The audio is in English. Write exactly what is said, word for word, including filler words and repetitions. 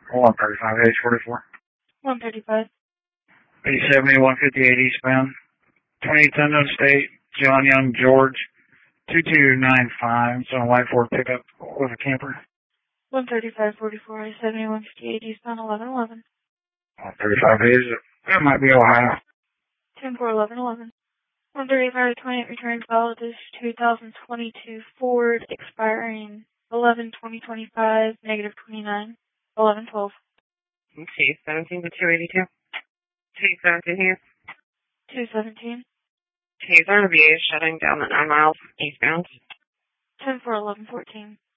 one thirty-five, H forty-four. one thirty-five. B seventy, one fifty-eight eastbound. twenty-eighth unknown state, John Young, George, two two nine five. It's on a white Ford pickup with a camper. one thirty-five forty-four, I seventy, one fifty-eight eastbound, eleven eleven. one thirty-five is, that might be Ohio. ten four, eleven eleven. one thirty-five twenty-eight return call. This two thousand twenty-two Ford expiring eleven twenty twenty-five, negative twenty-nine, eleven twelve. Okay, seventeen to two eighty-two. two seventeen here. two seventeen. Okay, R V A is shutting down at nine miles eastbound. ten four, eleven fourteen.